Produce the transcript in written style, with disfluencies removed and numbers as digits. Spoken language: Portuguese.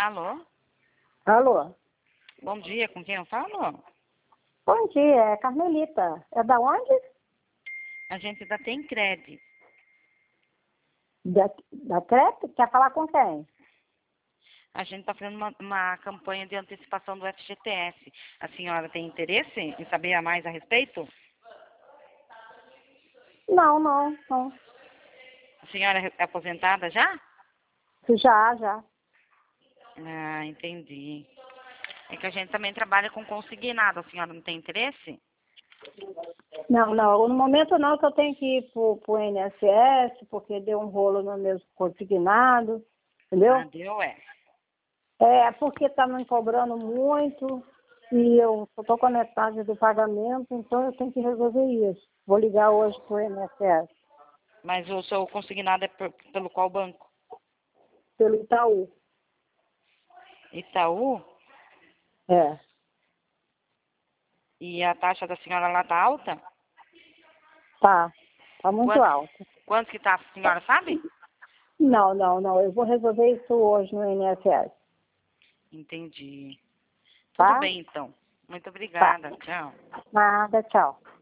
Alô? Alô? Bom dia, com quem eu falo? Bom dia, é Carmelita. É da onde? A gente da Tencred. Da CREP? Quer falar com quem? A gente está fazendo uma campanha de antecipação do FGTS. A senhora tem interesse em saber mais a respeito? Não. A senhora é aposentada já? Já. Ah, entendi. É que a gente também trabalha com consignado. A senhora não tem interesse? Não. No momento não, que eu tenho que ir pro INSS, porque deu um rolo no meu consignado, Ah, entendeu? deu, é. É porque tá me cobrando muito e eu só tô com a metade do pagamento, então eu tenho que resolver isso. Vou ligar hoje pro INSS, Mas o seu consignado é pelo qual banco? pelo Itaú. Itaú? É. E a taxa da senhora lá tá alta? Tá muito Quanto, alto. quanto que tá, a senhora sabe? Não. Eu vou resolver isso hoje no INSS. Entendi. Tudo Tá? bem, então. Muito Tá. obrigada. Tchau. Nada, tchau.